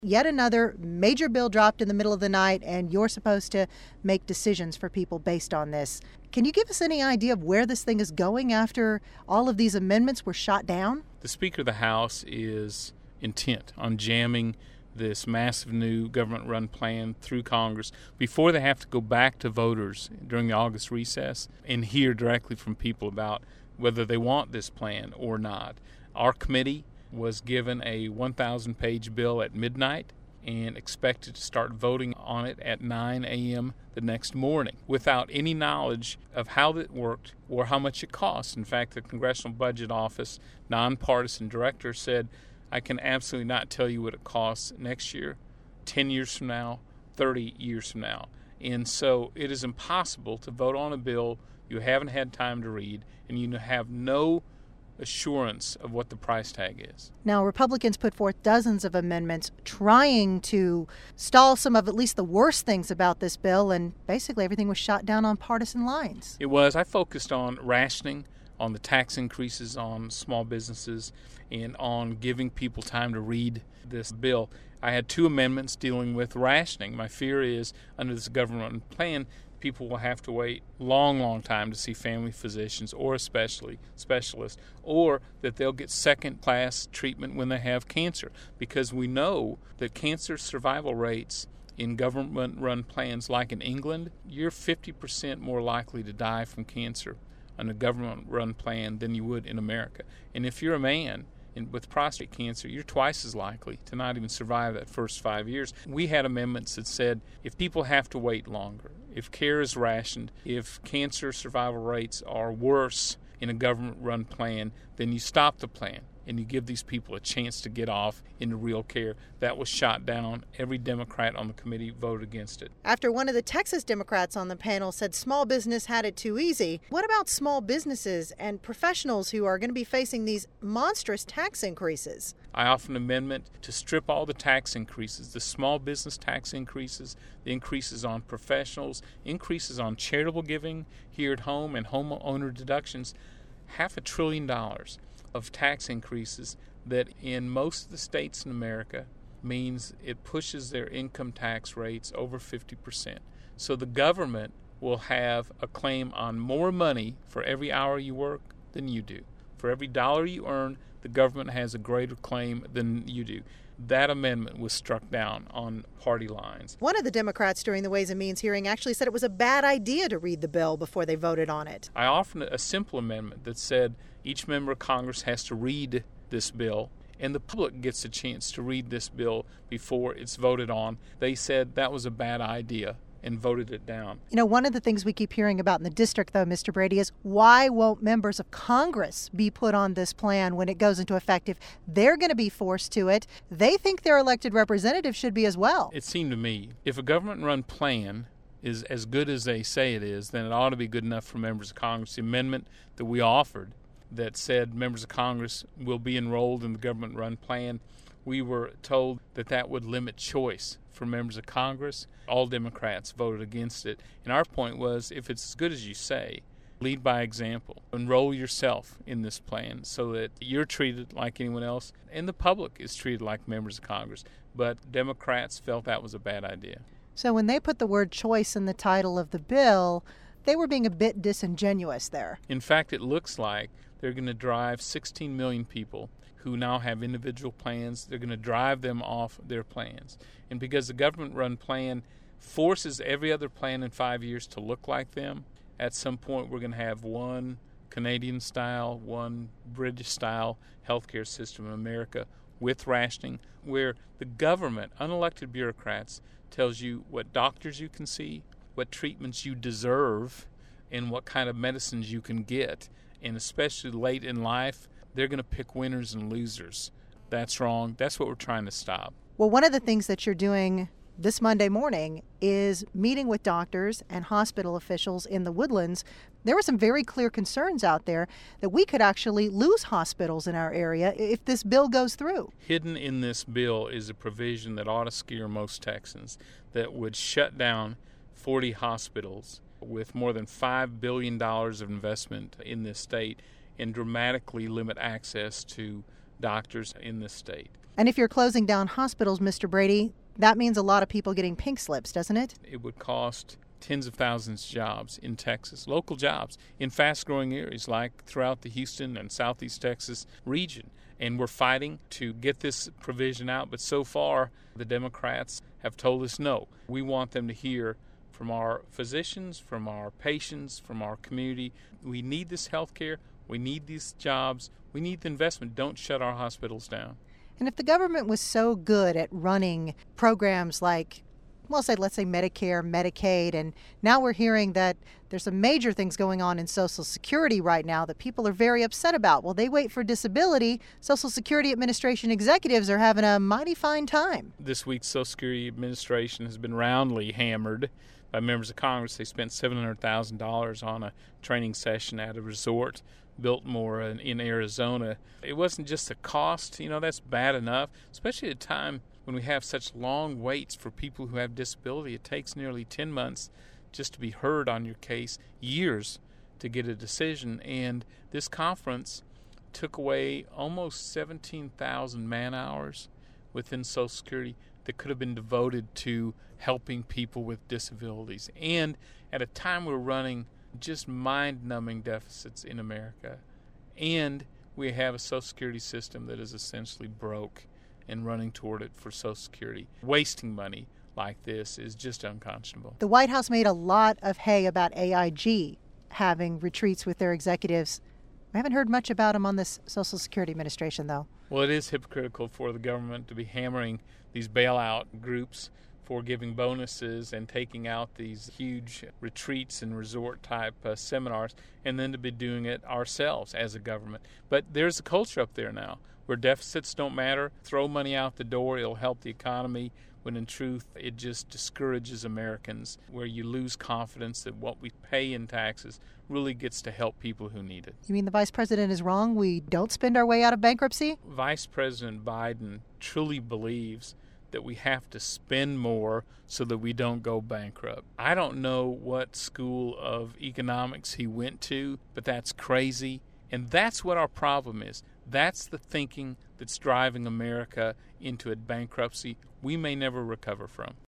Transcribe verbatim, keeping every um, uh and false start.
Yet another major bill dropped in the middle of the night, and you're supposed to make decisions for people based on this. Can you give us any idea of where this thing is going after all of these amendments were shot down? The Speaker of the House is intent on jamming this massive new government-run plan through Congress before they have to go back to voters during the August recess and hear directly from people about whether they want this plan or not. Our committee was given a one thousand page bill at midnight and expected to start voting on it at nine a.m. the next morning without any knowledge of how it worked or how much it costs. In fact, the Congressional Budget Office nonpartisan director said, I can absolutely not tell you what it costs next year, ten years from now, thirty years from now. And so it is impossible to vote on a bill you haven't had time to read and you have no assurance of what the price tag is. Now, Republicans put forth dozens of amendments trying to stall some of at least the worst things about this bill, and basically everything was shot down on partisan lines. It was. I focused on rationing, on the tax increases on small businesses, and on giving people time to read this bill. I had two amendments dealing with rationing. My fear is, under this government plan, people will have to wait long, long time to see family physicians or especially specialists, or that they'll get second-class treatment when they have cancer, because we know that cancer survival rates in government-run plans like in England, you're fifty percent more likely to die from cancer on a government-run plan than you would in America. And if you're a man in, with prostate cancer, you're twice as likely to not even survive that first five years. We had amendments that said if people have to wait longer, if care is rationed, if cancer survival rates are worse in a government-run plan, then you stop the plan and you give these people a chance to get off into real care. That was shot down. Every Democrat on the committee voted against it. After one of the Texas Democrats on the panel said small business had it too easy, what about small businesses and professionals who are going to be facing these monstrous tax increases? I offer an amendment to strip all the tax increases, the small business tax increases, the increases on professionals, increases on charitable giving here at home, and homeowner deductions, half a trillion dollars of tax increases that in most of the states in America means it pushes their income tax rates over fifty percent. So the government will have a claim on more money for every hour you work than you do. For every dollar you earn, the government has a greater claim than you do. That amendment was struck down on party lines. One of the Democrats during the Ways and Means hearing actually said it was a bad idea to read the bill before they voted on it. I offered a simple amendment that said each member of Congress has to read this bill, and the public gets a chance to read this bill before it's voted on. They said that was a bad idea and voted it down. You know, one of the things we keep hearing about in the district, though, Mister Brady, is why won't members of Congress be put on this plan when it goes into effect? If they're going to be forced to it, they think their elected representatives should be as well. It seemed to me, if a government-run plan is as good as they say it is, then it ought to be good enough for members of Congress. The amendment that we offered that said members of Congress will be enrolled in the government-run plan, we were told that that would limit choice for members of Congress. All Democrats voted against it. And our point was, if it's as good as you say, lead by example. Enroll yourself in this plan so that you're treated like anyone else and the public is treated like members of Congress. But Democrats felt that was a bad idea. So when they put the word choice in the title of the bill, they were being a bit disingenuous there. In fact, it looks like they're going to drive sixteen million people who now have individual plans. They're going to drive them off their plans. And because the government-run plan forces every other plan in five years to look like them, at some point we're going to have one Canadian-style, one British-style healthcare system in America with rationing, where the government, unelected bureaucrats, tells you what doctors you can see, what treatments you deserve, and what kind of medicines you can get. And especially late in life, they're going to pick winners and losers. That's wrong. That's what we're trying to stop. Well, one of the things that you're doing this Monday morning is meeting with doctors and hospital officials in the Woodlands. There were some very clear concerns out there that we could actually lose hospitals in our area if this bill goes through. Hidden in this bill is a provision that ought to scare most Texans, that would shut down forty hospitals with more than five billion dollars of investment in this state and dramatically limit access to doctors in this state. And if you're closing down hospitals, Mister Brady, that means a lot of people getting pink slips, doesn't it? It would cost tens of thousands of jobs in Texas, local jobs in fast-growing areas like throughout the Houston and Southeast Texas region. And we're fighting to get this provision out, but so far the Democrats have told us no. We want them to hear from our physicians, from our patients, from our community. We need this health care. We need these jobs. We need the investment. Don't shut our hospitals down. And if the government was so good at running programs like, well, say, let's say Medicare, Medicaid, and now we're hearing that there's some major things going on in Social Security right now that people are very upset about. Well, they wait for disability. Social Security Administration executives are having a mighty fine time. This week's Social Security Administration has been roundly hammered by members of Congress. They spent seven hundred thousand dollars on a training session at a resort, Biltmore in, in Arizona. It wasn't just the cost, you know, that's bad enough, especially at a time when we have such long waits for people who have disability. It takes nearly ten months just to be heard on your case, years to get a decision. And this conference took away almost seventeen thousand man hours within Social Security that could have been devoted to helping people with disabilities. And at a time we're running just mind-numbing deficits in America, and we have a Social Security system that is essentially broke and running toward it for Social Security. Wasting money like this is just unconscionable. The White House made a lot of hay about A I G having retreats with their executives. We haven't heard much about them on this Social Security Administration, though. Well, it is hypocritical for the government to be hammering these bailout groups for giving bonuses and taking out these huge retreats and resort-type uh, seminars, and then to be doing it ourselves as a government. But there's a culture up there now where deficits don't matter. Throw money out the door, it'll help the economy, when in truth it just discourages Americans, where you lose confidence that what we pay in taxes really gets to help people who need it. You mean the Vice President is wrong? We don't spend our way out of bankruptcy? Vice President Biden truly believes that we have to spend more so that we don't go bankrupt. I don't know what school of economics he went to, but that's crazy. And that's what our problem is. That's the thinking that's driving America into a bankruptcy we may never recover from.